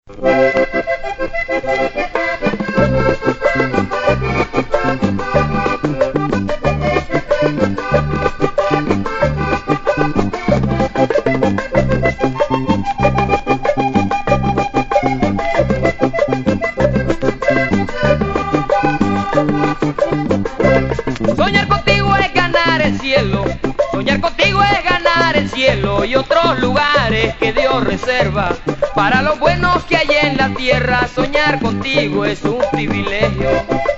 Soñar contigo es ganar el cielo, soñar contigo es ganar el cielo y otros lugares que Dios reserva para los buenos que hay en la tierra. Soñar contigo es un privilegio.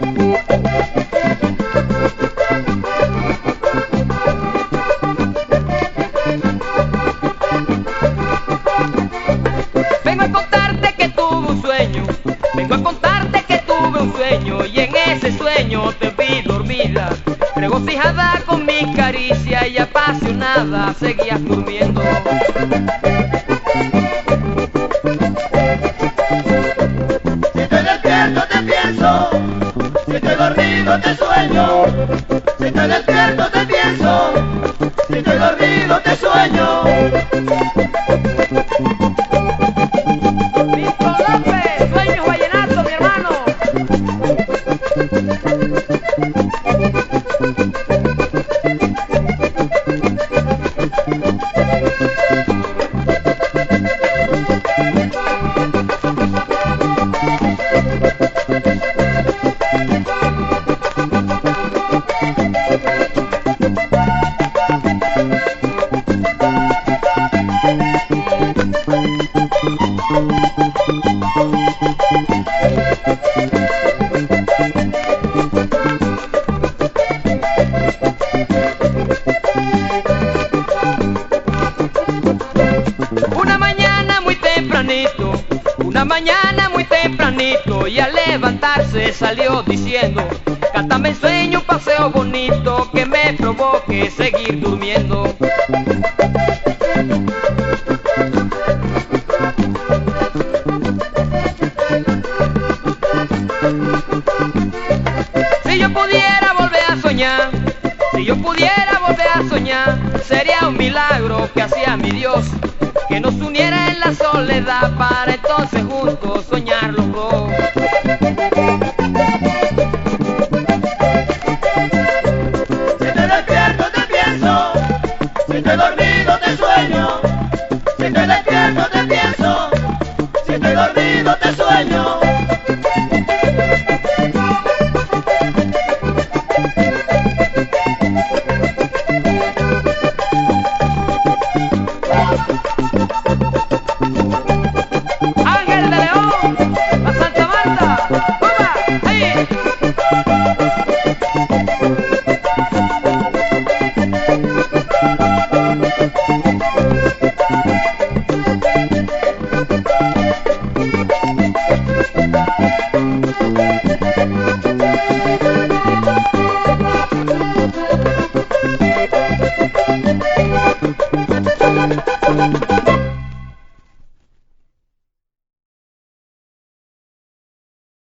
Vengo a contarte que tuve un sueño, vengo a contarte que tuve un sueño y en ese sueño te vi dormida, regocijada con mi caricia y apasionada seguías durmiendo. Si te despierto te pienso, si estoy dormido te sueño, si te despierto te pienso, si estoy dormido te sueño. Nico López, Sueños Vallenatos, mi hermano. Una mañana muy tempranito y al levantarse salió diciendo: cántame en sueño un paseo bonito que me provoque seguir durmiendo. Si yo pudiera volver a soñar, si yo pudiera volver a soñar, sería un milagro que hacía mi Dios, que nos uniera en la soledad para entonces juntos soñar los dos. Si te despierto te pienso, si estoy dormido te sueño, si te despierto te pienso, si estoy dormido te sueño. Ángel de León, a Santa Marta, ¡toma! ¡Ahí!